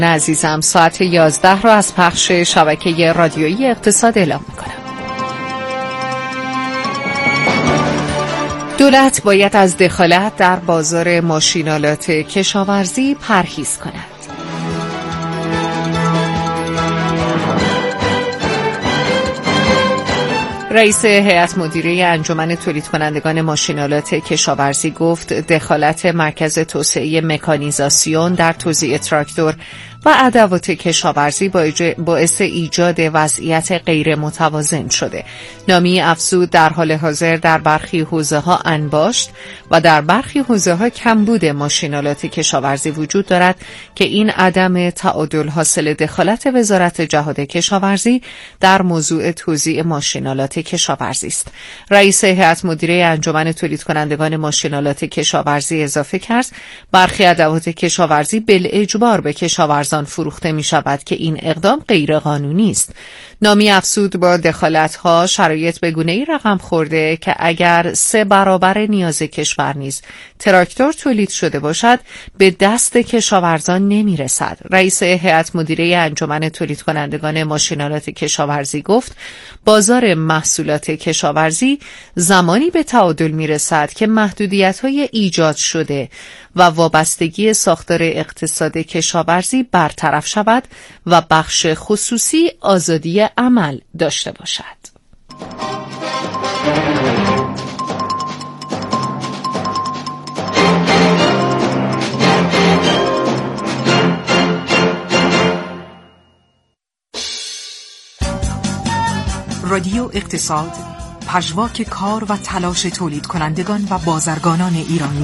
عزیزم ساعت 11 را از پخش شبکه رادیویی اقتصاد اعلام می‌کنم. دولت باید از دخالت در بازار ماشین‌آلات کشاورزی پرهیز کند. رئیس هیئت مدیره انجمن تولید کنندگان ماشین‌آلات کشاورزی گفت دخالت مرکز توسعه مکانیزاسیون در توزیع تراکتور و ادوات کشاورزی باعث ایجاد وضعیت غیر متوازن شده. نامی افزود در حال حاضر در برخی حوزه‌ها انباشت و در برخی حوزه‌ها کمبود ماشین‌آلات کشاورزی وجود دارد که این عدم تعادل حاصل دخالت وزارت جهاد کشاورزی در موضوع توزیع ماشین‌آلات کشاورزی است. رئیس هیئت مدیره انجمن تولید کنندگان ماشین‌آلات کشاورزی اضافه کرد برخی ادوات کشاورزی بالاجبار به کشاورزان فروخته می شود که این اقدام غیر قانونی است. نامی افزود با دخالت‌ها شرایط به گونه‌ای رقم خورده که اگر 3 برابر نیاز کشور نیز تراکتور تولید شده باشد به دست کشاورزان نمی رسد. رئیس هیئت مدیره انجمن تولید کنندگان ماشین‌آلات کشاورزی گفت بازار محصولات کشاورزی زمانی به تعادل می رسد که محدودیت‌های ایجاد شده و وابستگی ساختار اقتصاد کشاورزی برطرف شود و بخش خصوصی آزادی عمل داشته باشد. رادیو اقتصاد، پژواک کار و تلاش تولید کنندگان و بازرگانان ایرانی.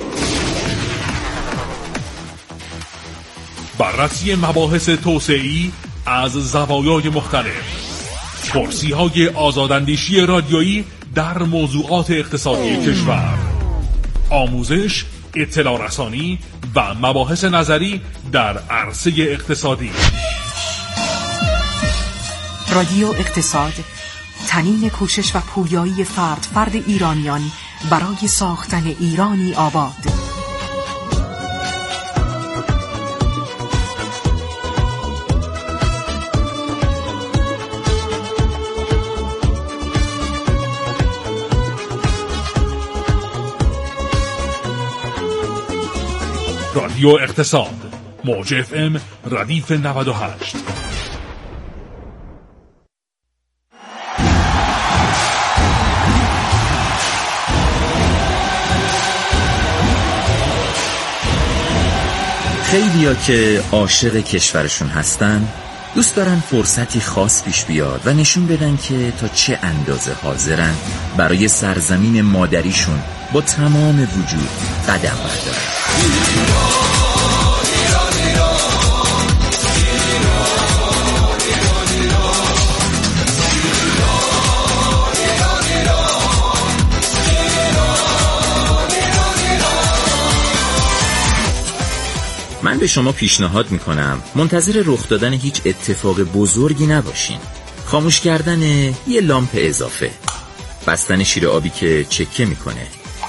بررسی مباحث توسعه‌ای از زوایای مختلف، پرسی‌های آزاداندیشی رادیویی در موضوعات اقتصادی کشور، آموزش، اطلاع رسانی و مباحث نظری در عرصه اقتصادی. رادیو اقتصاد، تنین کوشش و پویایی فرد ایرانیان برای ساختن ایرانی آباد. رادیو اقتصاد، موج اف ام ردیف 98. خیلیا که عاشق کشورشون هستن دوست دارن فرصتی خاص پیش بیاد و نشون بدن که تا چه اندازه حاضرن برای سرزمین مادریشون با تمام وجود قدم بردارن. من به شما پیشنهاد میکنم منتظر رخ دادن هیچ اتفاق بزرگی نباشین. خاموش کردن یه لامپ اضافه، بستن شیر آبی که چکه میکنه،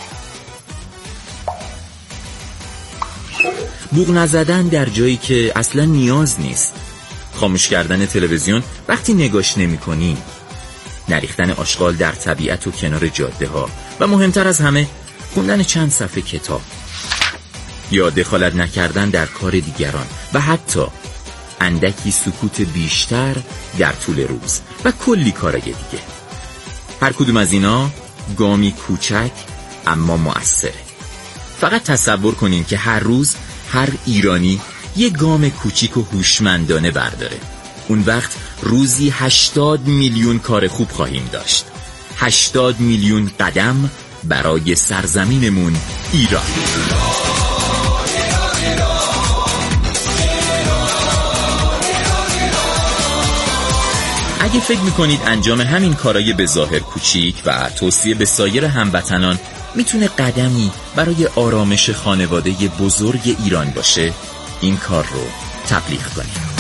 بوق نزدن در جایی که اصلا نیاز نیست، خاموش کردن تلویزیون وقتی نگاش نمیکنی، نریختن آشغال در طبیعت و کنار جاده ها و مهمتر از همه خوندن چند صفحه کتاب، یا دخالت نکردن در کار دیگران و حتی اندکی سکوت بیشتر در طول روز و کلی کارای دیگه. هر کدوم از اینا گامی کوچک اما مؤثره. فقط تصور کنین که هر روز هر ایرانی یه گام کوچیک و هوشمندانه برداره. اون وقت روزی 80 میلیون کار خوب خواهیم داشت. 80 میلیون قدم برای سرزمینمون ایران. اگه فکر میکنید انجام همین کارای به ظاهر کوچیک و توصیه به سایر هموطنان میتونه قدمی برای آرامش خانواده بزرگ ایران باشه، این کار رو تبلیغ کنید.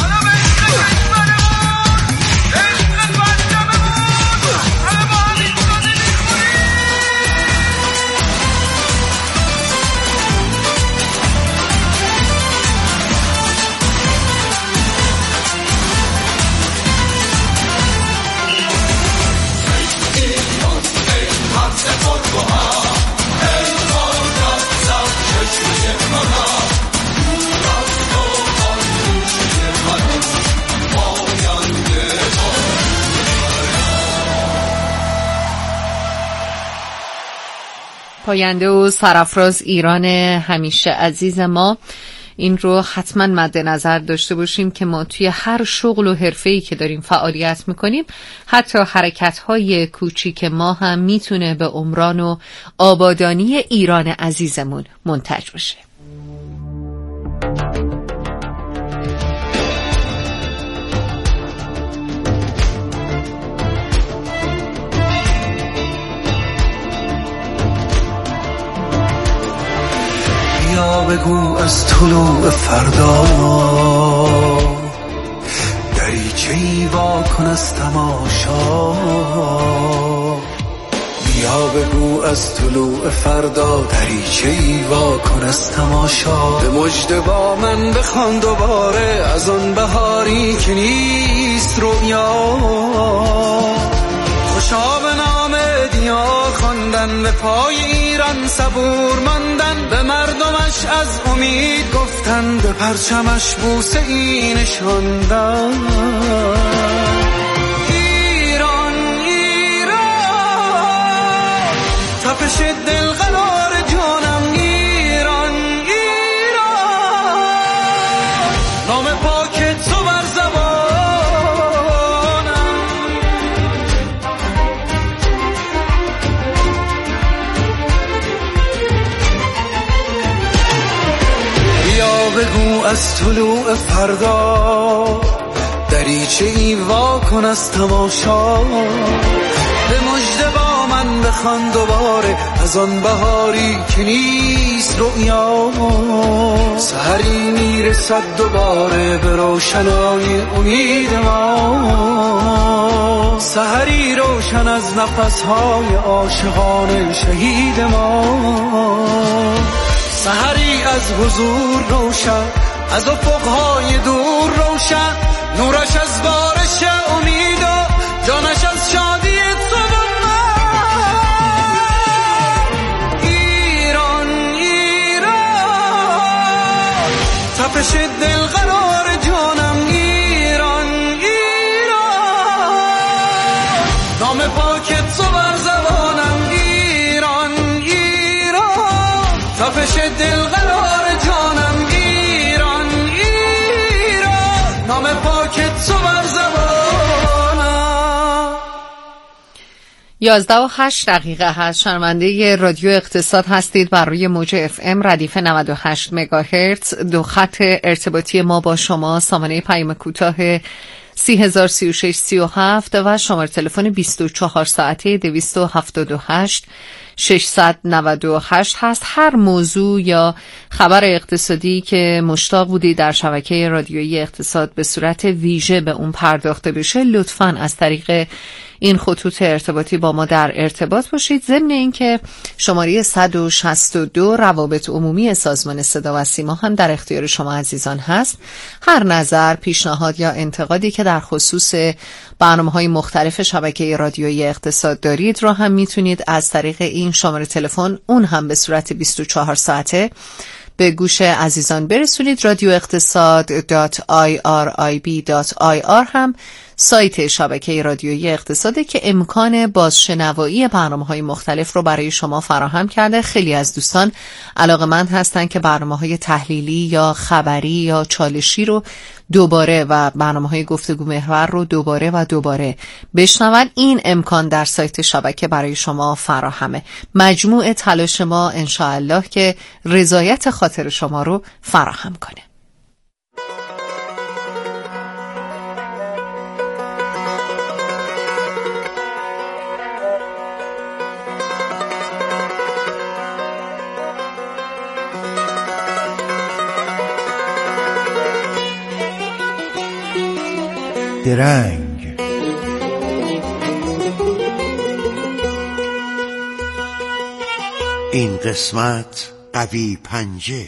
پاینده و سرافراز ایران همیشه عزیز ما، این رو حتما مد نظر داشته باشیم که ما توی هر شغل و حرفه‌ای که داریم فعالیت میکنیم، حتی حرکت‌های کوچیک ما هم میتونه به عمران و آبادانی ایران عزیزمون منتج بشه. یا بگو از طلوع فردا دریچه‌ای وا کن از تماشا، بیا بگو از طلوع فردا دریچه‌ای وا کن از تماشا. به مژده با من بخوان دوباره از آن بهاری که نیست رویا، خوشا به نام دیار خواندن، به پای ایران صبور ماندن، به مردمش از امید گفتن، به پرچمش بوسه ای نشاندن. ایران ایران تپش دل قرار جانم، ایران ایران نام پاک تو بر زبانم. بگو از طلوع فردا دریچه‌ای وا کن از تماشا، به مژده با من بخوان دوباره از آن بهاری که نیست رویا. سحری میرسد دوباره به روشنای امید ما، سحری روشن از نفس‌های عاشقان شهید ما، سحری از حضور روشن، از افقهای دور روشن، نورش از بارش امید و جانش از شادی تو و من. ایران ایران تپش دل قرار جانم، ایران ایران نام پاک تو بر زبانم، ایران ایران تپش دل قرار جانم، ایران ایران نام پاک تو بر زبانم. 11:08 هست. شنونده رادیو اقتصاد هستید بر روی موج FM ردیف 98 مگاهرتز. دو خط ارتباطی ما با شما، سامانه پیام کوتاه 303637 و شماره تلفن 24 ساعته 278 698 هست. هر موضوع یا خبر اقتصادی که مشتاق بودید در شبکه رادیویی اقتصاد به صورت ویژه به اون پرداخته بشه، لطفاً از طریق این خطوط ارتباطی با ما در ارتباط باشید. ضمن اینکه شماره 162 روابط عمومی سازمان صدا و سیما هم در اختیار شما عزیزان هست. هر نظر، پیشنهاد یا انتقادی که در خصوص برنامه‌های مختلف شبکه رادیویی اقتصاد دارید رو هم میتونید از طریق این شماره تلفن، اون هم به صورت 24 ساعته، به گوش عزیزان برسونید. رادیو اقتصاد.irib.ir هم سایت شبکه رادیویی اقتصاده که امکان بازشنوایی برنامه‌های مختلف رو برای شما فراهم کرده. خیلی از دوستان علاقه‌مند هستن که برنامه‌های تحلیلی یا خبری یا چالشی رو دوباره و برنامه‌های گفتگو محور رو دوباره بشنون. این امکان در سایت شبکه برای شما فراهمه. مجموع تلاش ما انشاءالله که رضایت خاطر شما رو فراهم کنه. درنگ این قسمت قوی پنجه.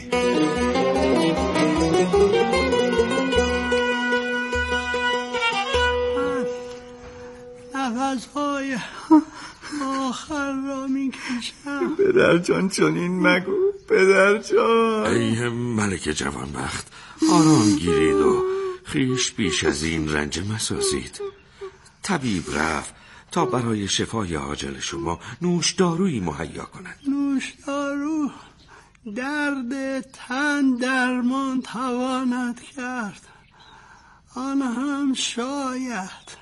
نفس‌های آخر را می‌کشم. پدر جان چنین مگو پدر جان. ای ملک جوانبخت، آرام گیرید و خیش بیش از این رنج مسازید. طبیب رفت تا برای شفای عاجل شما نوشدارویی مهیا کند. نوشدارو درد تن درمان تواند کرد، آن هم شاید.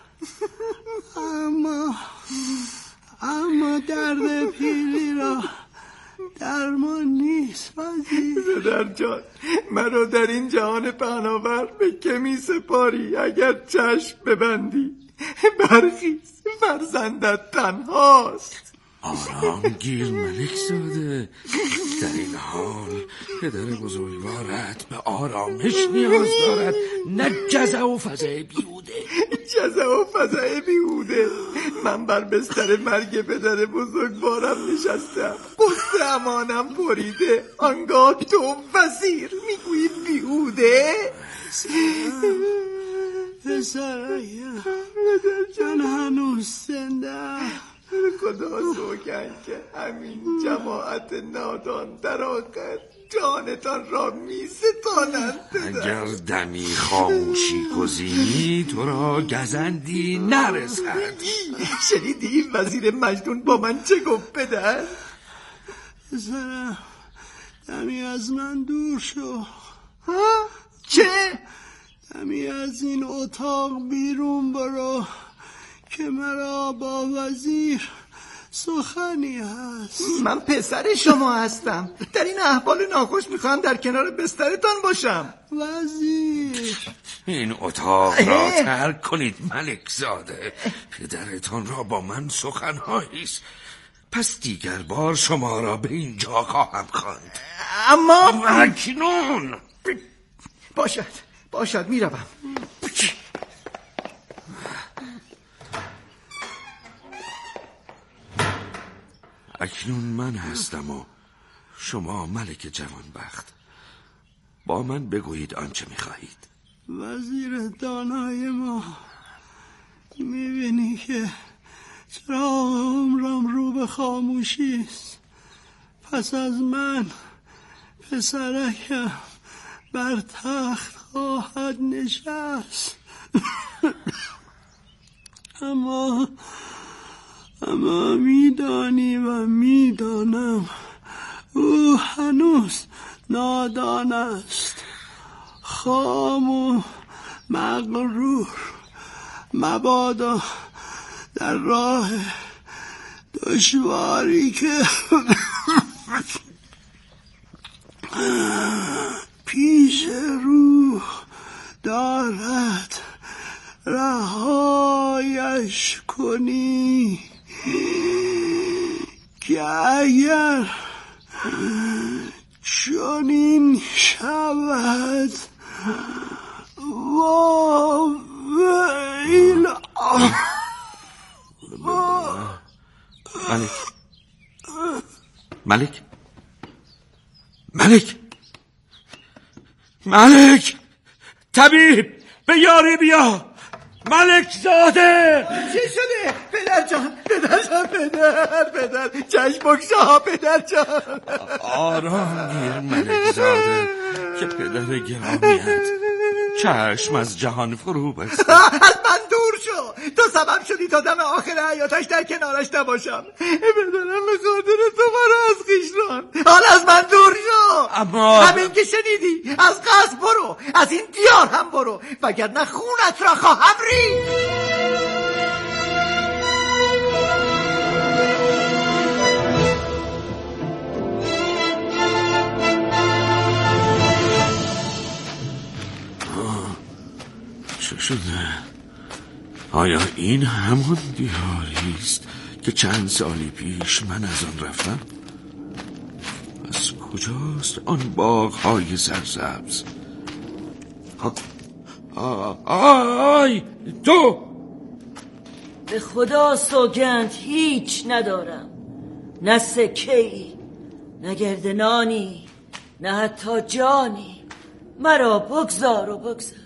اما درد پیری را درمان نیست وزیر. پدر جان، مرا در این جهان پهناور به که می سپاری؟ اگر چشم ببندی برخیز، فرزندت تنهاست. آرام گیر ملک زاده، در این حال پدر بزرگوارت به آرامش نیاز دارد، نه جزع و فزع بیهوده. جزع و فزع بیهوده؟ من بر بستر مرگ پدر بزرگوارم نشستم، قصه امانم پریده، آنگاه تو وزیر میگویی بیهوده؟ پسرم، من هنوز زنده‌ام. خدا سوگند که همین جماعت نادان در آخر جانتان را می ستانند. اگر دمی خاموشی گزینی تو را گزندی نرسد. شنیدی وزیر مجنون با من چه گفت پدر؟ پسرم، دمی از من دور شو. ها؟ چه؟ دمی از این اتاق بیرون برو که مرا با وزیر سخنی هست. من پسر شما هستم، در این احوال ناخوش میخوام در کنار بسترتان باشم. وزیر، این اتاق را ترک کنید ملک زاده، پدرتان را با من سخنهاییست، پس دیگر بار شما را به اینجا خواهم خواند. اما اکنون باشد میروم. اکنون من هستم و شما ملک جوانبخت، با من بگویید آنچه میخواهید. وزیر دانای ما، میبینی که چراغ عمرم رو به خاموشی است. پس از من پسرکم بر تخت خواهد نشست. اما میدانی و میدانم او هنوز نادان است، خام و مغرور. مبادا در راه دشواری که پیش رو دارد رهایش کنی، که اگر چنین شود ویل. ملک طبیب به یاری بیا. ملک زاده چی شده؟ پدر جان پدر چشم بگشا پدر جان. آرام گیر ملک زاده که پدر گرامیت چشم از جهان فرو بسته. از من دور شو، تو سبب شدی تا دم آخر حیاتش در کنارش نباشم. پدرم به خاطر تو مرا از خویش راند، حال از من دور شو. اما همین که شنیدی از قصد برو، از این دیار هم برو، وگرنه خونت را خواهم ریخت. چه شده؟ آیا این همون دیاری است که چند سالی پیش من از آن رفتم؟ از کجاست آن باغ‌های سرسبز؟ آی تو! به خدا سوگند هیچ ندارم، نه سکه‌ای، نه گردنانی، نه حتی جانی. مرا بگذار و بگذار.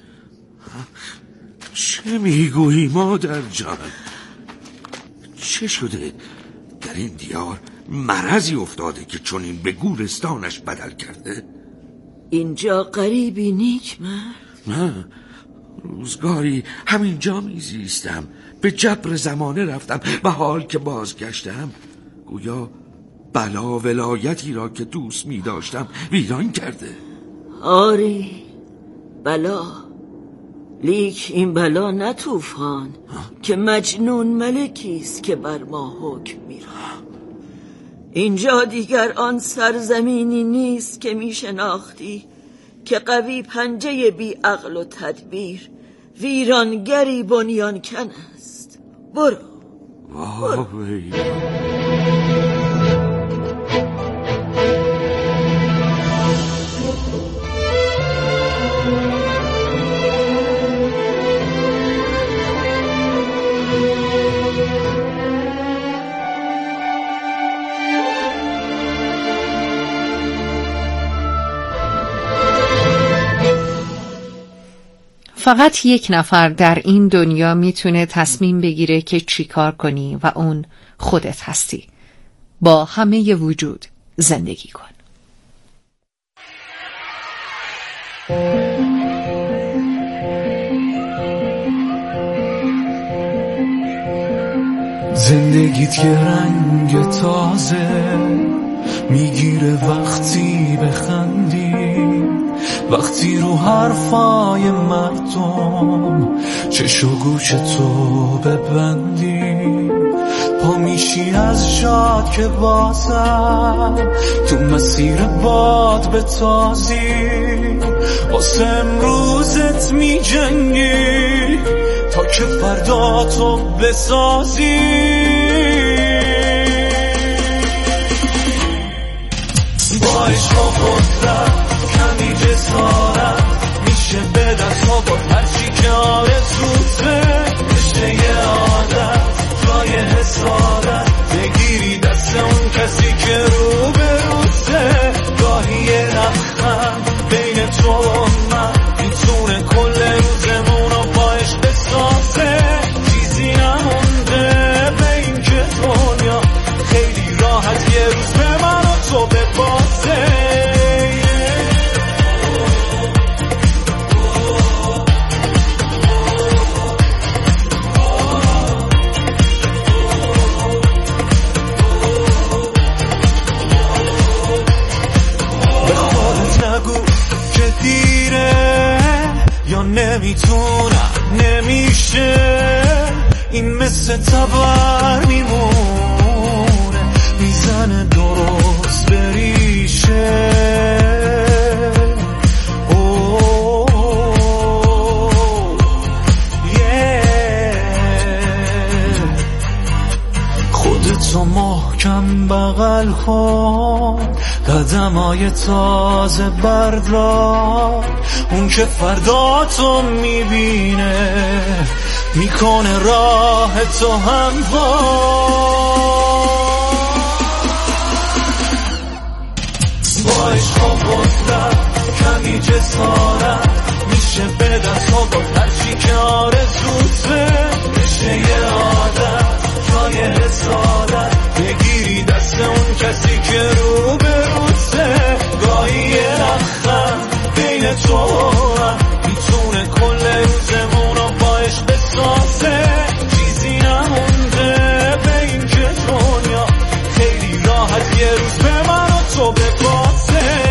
چه میگویی مادر جان؟ چه شده؟ در این دیار مرضی افتاده که چنین به گورستانش بدل کرده؟ اینجا غریبی نیک مرد؟ نه، روزگاری همینجا میزیستم، به جبر زمانه رفتم و حال که بازگشتم گویا بلا ولایتی را که دوست می داشتم ویران کرده. آری بلا، لیک این بلا نه طوفان که مجنون ملکیست که بر ما حکم می‌راند. اینجا دیگر آن سرزمینی نیست که می شناختی که قوی پنجه بی عقل و تدبیر ویرانگری بنیان کن است. برو. فقط یک نفر در این دنیا میتونه تصمیم بگیره که چی کار کنی و اون خودت هستی. با همه وجود زندگی کن. زندگیت یه رنگ تازه میگیره وقتی بخندی، وقتی رو حرفای مردم چش و گوش تو ببندی، پا میشی از جاد که بازم تو مسیر باد بتازی، واسه امروزت میجنگی تا که فردا تو بسازی. با عشق و قدرت کمی جسارت میشه به دست آورد هرچی که آرزوته، رشته یه عادت جای حسادت بگیری دست اون کسی که رو به روته. گاهی یه لبخند بین تو و من میتونه کل روزمون رو با عشق بسازه. چیزی نمونده به این که دنیا خیلی راحت یه روز به من و تو ببازه. نمیتونم نمیشه این مثل تبر میمونه، میزنه درست بریشه. خودتو محکم بغل کن، قدمای تازه بردار، اون که فردا تو میبینه میکنه راه تو هموار. با عشق و قدرت کمی جسارت میشه به دست آورد هرچی که آرزوته، بشه یه عادت جای حسادت بگیری دست اون کسی که رو به روته. گاهی یه لبخند بین تو و من میتونه کل روزمون رو با عشق بسازه. چیزی نمونده به این که دنیا خیلی راحت یه روز به من و تو ببازه.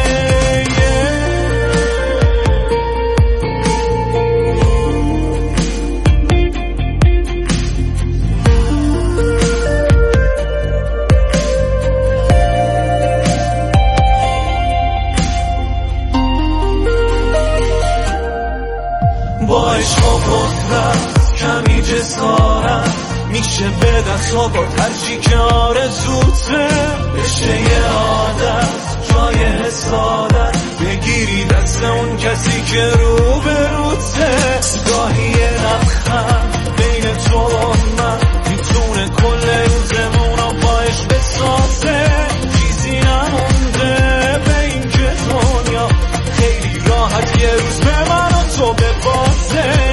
با عشق و قدرت کمی جسارت میشه به دست آورد هرچی که آرزوته، بشه یه عادت جای حسادت بگیری دست اون کسی که رو به روته. گاهی یه لبخند بین تو و من میتونه کل روزمون رو با عشق بسازه. چیزی نمونده به این که دنیا خیلی راحت یه روز به من و تو ببازه.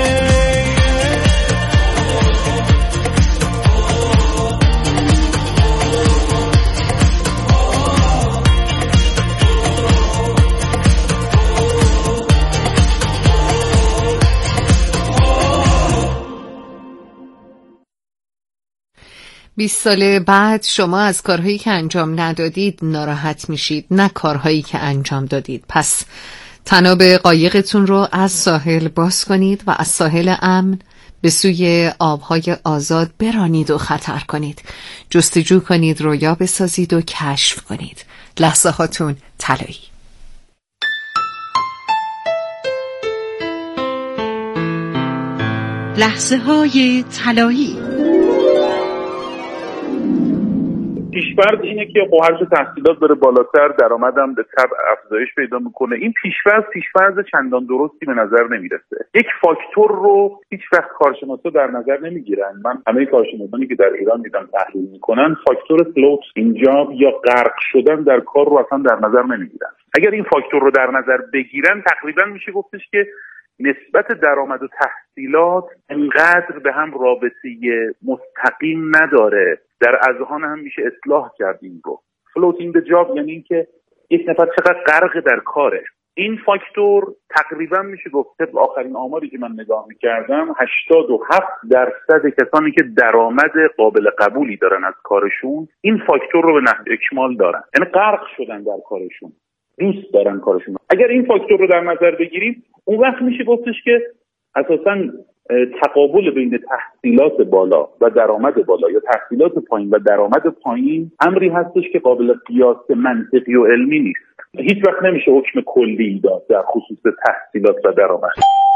20 سال بعد شما از کارهایی که انجام ندادید ناراحت میشید، نه کارهایی که انجام دادید. پس طناب قایقتون رو از ساحل باز کنید و از ساحل امن به سوی آبهای آزاد برانید و خطر کنید. جستجو کنید، رویا بسازید و کشف کنید. لحظه هاتون طلایی. لحظه های طلایی. پیش‌فرض اینه که خب هرچه تحصیلات بره بالاتر درآمدم به طبع افزایش پیدا میکنه. این پیش‌فرض چندان درستی به نظر نمیرسه. یک فاکتور رو هیچ وقت کارشناسا در نظر نمیگیرن. من همه کارشناسانی که در ایران دیدم تحلیل میکنن فاکتور فلوت اینجا یا غرق شدن در کار رو اصلا در نظر نمیگیرن. اگر این فاکتور رو در نظر بگیرن تقریبا میشه گفتش که نسبت درآمد و تحصیلات انقدر به هم رابطه مستقیم نداره. در اذهان هم میشه اصلاح کرد این رو. فلوتینگ جاب یعنی اینکه یک نفر چقدر غرق در کاره. این فاکتور تقریبا میشه گفت طبق آخرین آماری که من نگاه میکردم 87% کسانی که درآمد قابل قبولی دارن از کارشون این فاکتور رو به نحو اکمال دارن، یعنی غرق شدن در کارشون، دوست دارن کارشون. اگر این فاکتور رو در نظر بگیریم اون وقت میشه گفتش که اساساً تقابل بین تحصیلات بالا و درآمد بالا یا تحصیلات پایین و درآمد پایین امری هستش که قابل قیاس منطقی و علمی نیست. هیچ وقت نمیشه حکم کلی داد در خصوص تحصیلات و درآمد.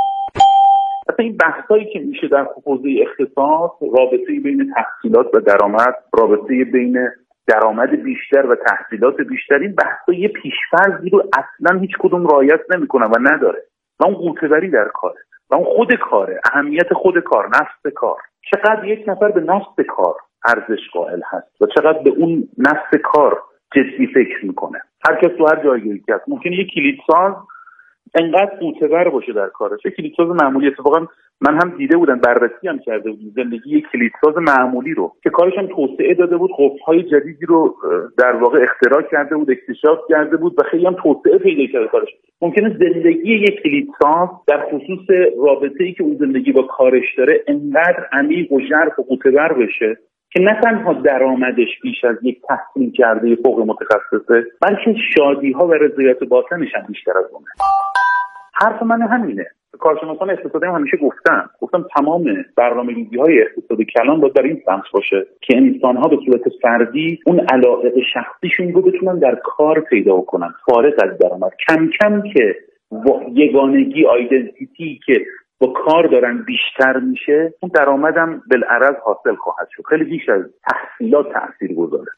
اصلا این بحثایی که میشه در حوزه اختصاص، رابطه بین تحصیلات و درآمد، رابطه بین درآمد بیشتر و تحصیلات بیشتر، این بحثای پیش‌فرضی رو اصلا هیچ کدوم رعایت نمیکنه و نداره. و اون قوطه‌وری در کاره و اون خود کاره، اهمیت خود کار، نفس کار. چقدر یک نفر به نفس کار ارزش قائل هست و چقدر به اون نفس کار جدی فکر میکنه. هر کس تو هر جایگاهی که هست ممکنه یک کلیدساز انقدر قوطه‌ور باشه در کارش. یک کلیدساز معمولی، اتفاقا من هم دیده بودم، بررسی هم کرده بودم زندگی یک کلیدساز معمولی رو که کارش هم توسعه داده بود، قفل‌های جدیدی رو در واقع اختراع کرده بود، اکتشاف کرده بود و خیلی هم توسعه پیدا کرده کارش. ممکنه زندگی یک کلیدساز در خصوص رابطه‌ای که اون زندگی با کارش داره انقدر عمیق و ژرف و قوطه‌ور بشه که نه تنها درآمدش بیش از یک تحصیل کرده فوق متخصصه، بلکه شادی‌ها و رضایت باطنش هم بیشتر از اونه. حرف من همینه. کارشناسان اقتصادی هم همیشه گفتم تمام برنامه‌ریزی‌های اقتصاد کلان باید در این سمت باشه که انسان‌ها به صورت فردی اون علایق شخصیشون رو بتونن در کار پیدا کنن فارغ از درآمد. کم کم که یگانگی، آیدنتیتی که با کار دارن بیشتر میشه، اون درآمدم بالعرض حاصل خواهد شد. خیلی بیش از تحصیلات تاثیرگذاره.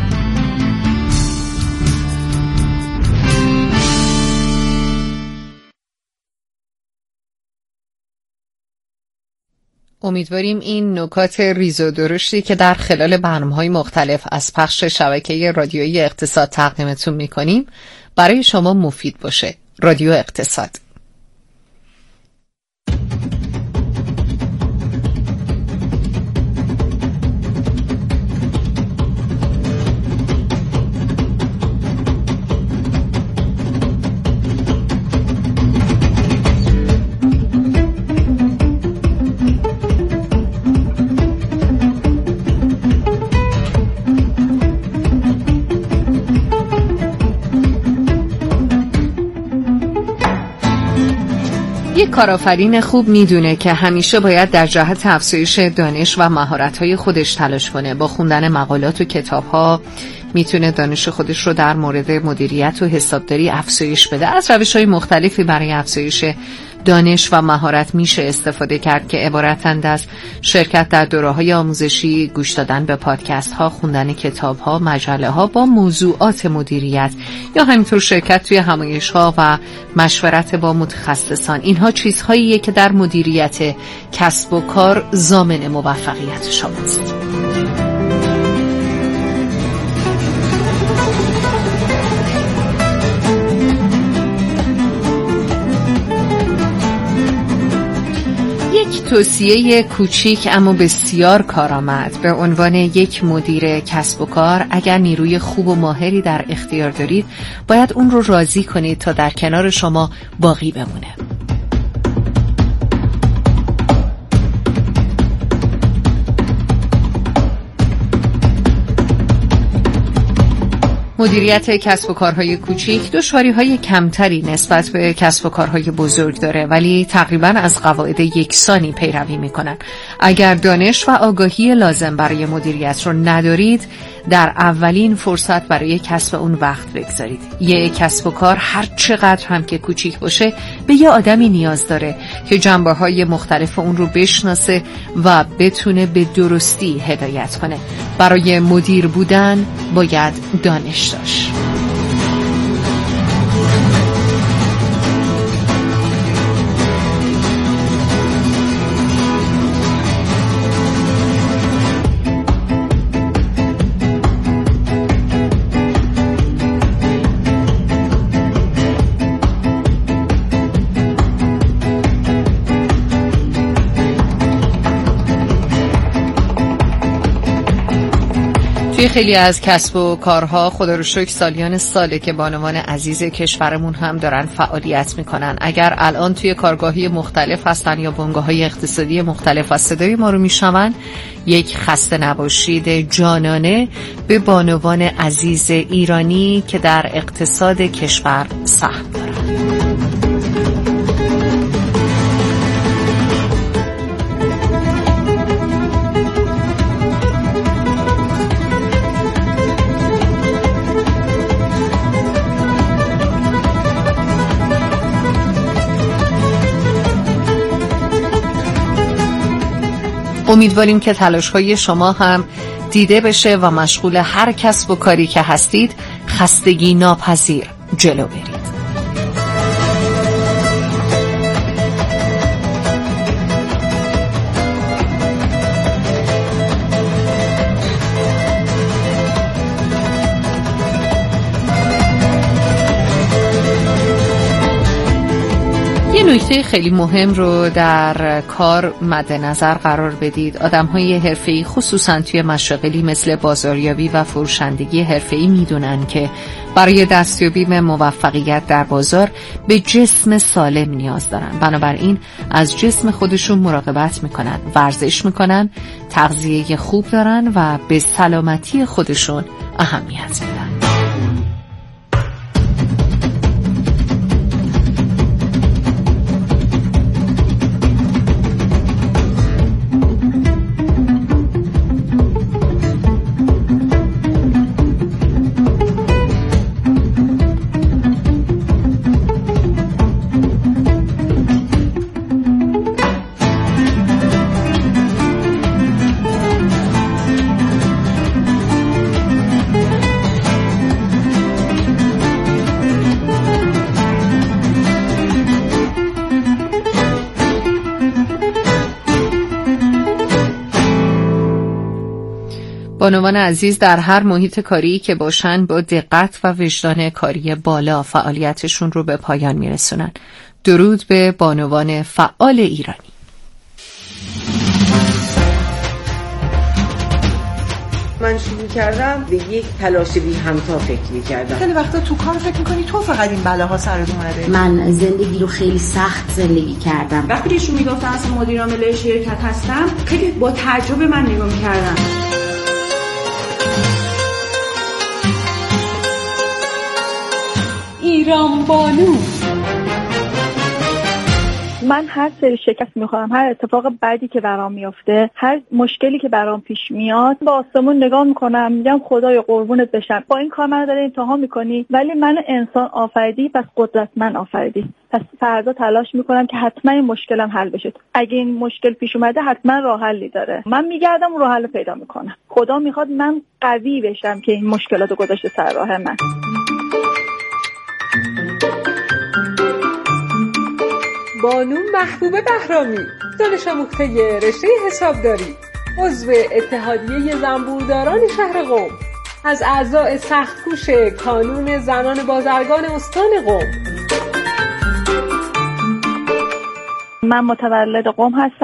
امیدواریم این نکات ریز و درشتی که در خلال برنامه‌های مختلف از پخش شبکه رادیویی اقتصاد تقدیمتون می‌کنیم برای شما مفید باشه. رادیو اقتصاد. کارآفرین خوب میدونه که همیشه باید در جهت افزایش دانش و مهارت‌های خودش تلاش کنه. با خوندن مقالات و کتاب‌ها میتونه دانش خودش رو در مورد مدیریت و حسابداری افزایش بده. از روش‌های مختلفی برای افزایش دانش و مهارت میشه استفاده کرد که عبارتند از شرکت در دوره‌های آموزشی، گوش دادن به پادکست‌ها، خوندن کتاب‌ها، مجله‌ها با موضوعات مدیریت یا همینطور شرکت توی همایش‌ها و مشورت با متخصصان. اینها چیزهاییه که در مدیریت کسب و کار ضامن موفقیت شماست. توصیه کوچیک اما بسیار کارآمد به عنوان یک مدیر کسب و کار: اگر نیروی خوب و ماهری در اختیار دارید باید اون رو راضی کنید تا در کنار شما باقی بمونه. مدیریت کسب و کارهای کوچیک دشواری‌های کمتری نسبت به کسب و کارهای بزرگ داره، ولی تقریباً از قواعد یکسانی پیروی میکنن. اگر دانش و آگاهی لازم برای مدیریت رو ندارید، در اولین فرصت برای کسب اون وقت بگذارید. یک کسب و کار هر چقدر هم که کوچیک باشه به یه آدمی نیاز داره که جنبه‌های مختلف اون رو بشناسه و بتونه به درستی هدایت کنه. برای مدیر بودن باید دانش داشت. توی خیلی از کسب و کارها خدا رو شکر سالیان ساله که بانوان عزیز کشورمون هم دارن فعالیت میکنن. اگر الان توی کارگاهی مختلف هستن یا بنگاه‌های اقتصادی مختلف و صدای ما رو میشنون، یک خسته نباشید جانانه به بانوان عزیز ایرانی که در اقتصاد کشور سهم دارن. امیدواریم که تلاش‌های شما هم دیده بشه و مشغول هر کسب و کاری که هستید خستگی ناپذیر جلو برید. نکته خیلی مهم رو در کار مد نظر قرار بدید. آدم‌های حرفه‌ای خصوصاً توی مشاغلی مثل بازاریابی و فروشندگی حرفه‌ای میدونن که برای دستیابی به موفقیت در بازار به جسم سالم نیاز دارن. بنابراین از جسم خودشون مراقبت میکنن، ورزش میکنن، تغذیه خوب دارن و به سلامتی خودشون اهمیت میدن. بانوان عزیز در هر محیط کاری که باشن با دقت و وجدان کاری بالا فعالیتشون رو به پایان میرسونن. درود به بانوان فعال ایرانی. من شروع کردم به یک تلاش بی همتا فکر می‌کردم. خیلی وقتا تو کار فکر می‌کنی تو فقط این بلاها سرت اومده. من زندگی رو خیلی سخت زندگی کردم. وقتی ایشون میگفتن از مدیر عامل شرکت هستم، خیلی با تعجب من نگاه می‌کردن. ایران بانو. من هر سری شکست میخورم، هر اتفاق بدی که برام میفته، هر مشکلی که برام پیش میاد، با آسمون نگاه میکنم، میگم خدایا قربونت بشم، با این کار منو داری امتحان میکنی، ولی من انسان آفریدی، پس قدرتمند آفریدی، پس فردا تلاش میکنم که حتما این مشکلم حل بشه. اگه این مشکل پیش اومده حتما راه حلی داره، من میگردم راه حل پیدا میکنم. خدا میخواد من قوی بشم که این مشکلاتو گذاشته سر راه من. بانو محبوب بهرامی، دانش آموخته رشته حسابداری، عضو اتحادیه زنبورداران شهر قم، از اعضای سخت‌کوش کانون زنان بازرگان استان قم. من متولد قم هستم.